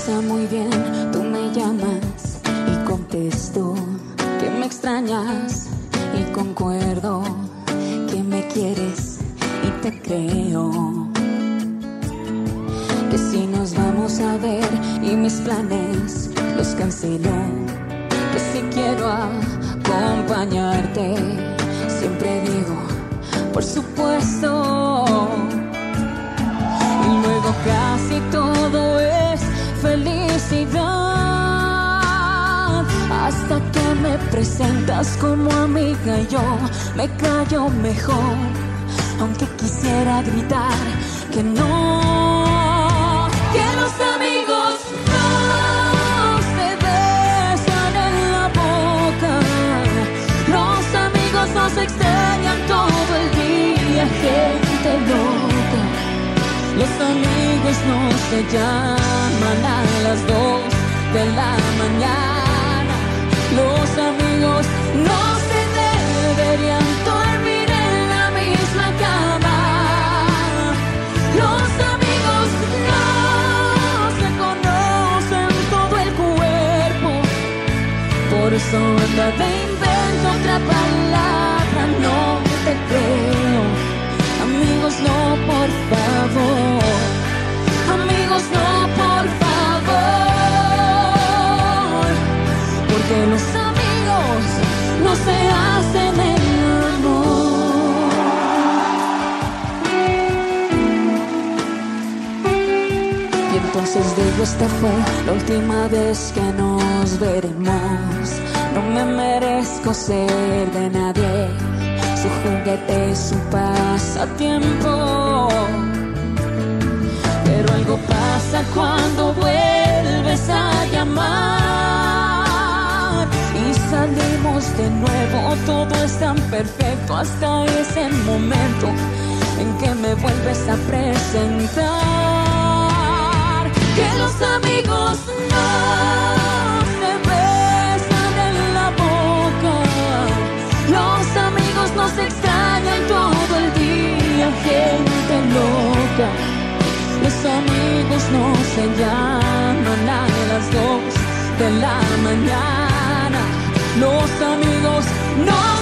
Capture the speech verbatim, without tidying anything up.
está muy bien, tú me llamas y contesto que me extrañas y concuerdo que me quieres y te creo. Que si nos vamos a ver y mis planes los cancelo, que si quiero acompañarte, siempre digo, por supuesto. Y luego casi todo es felicidad, hasta que me presentas como amiga y yo me callo mejor, aunque quisiera gritar que no, que los amigos no se besan en la boca, los amigos nos extrañan todo el día, gente loca. Los amigos no se llaman a las dos de la mañana. Los amigos no se deberían dormir en la misma cama. Los amigos no se conocen todo el cuerpo. Por eso anda de invento otra palabra, no te creo. Amigos, no, por favor. Amigos, no, por favor. Porque los amigos no se hacen el amor. Y entonces digo, esta fue la última vez que nos veremos. No me merezco ser de nadie, su juguete es su pasatiempo. Pero algo pasa cuando vuelves a llamar y salimos de nuevo, todo es tan perfecto hasta ese momento en que me vuelves a presentar. Que los amigos no se besan en la boca, los amigos nos extrañan todo el día, gente loca. Los amigos no se llaman a las dos de la mañana. Los amigos no